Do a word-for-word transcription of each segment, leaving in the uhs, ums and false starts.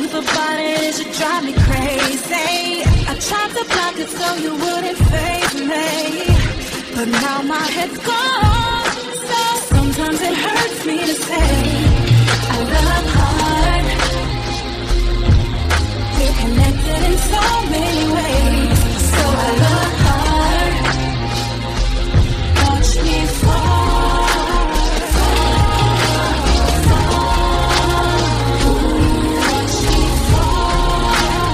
truth about it is you drive me crazy. I tried to block it so you wouldn't face me, but now my head's gone. So sometimes it hurts me to say I love hard. We're connected in so many ways, so I love hard. Watch me fall, fall, fall. Watch me fall,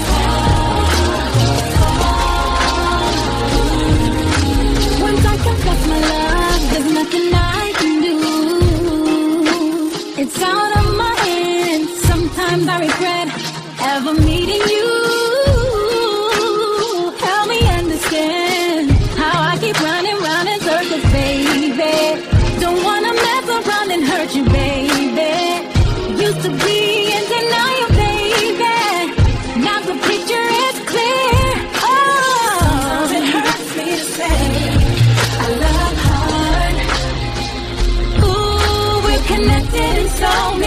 fall, fall. Once I confess my love, there's nothing I can do. It's out of my hands. Sometimes I regret ever meeting you. Help me understand how I keep running round in circles, baby. Don't wanna mess around and hurt you, baby. Used to be in denial, baby. Now the picture is clear. Oh, it hurts me to say I love hard. Ooh, we're connected in so many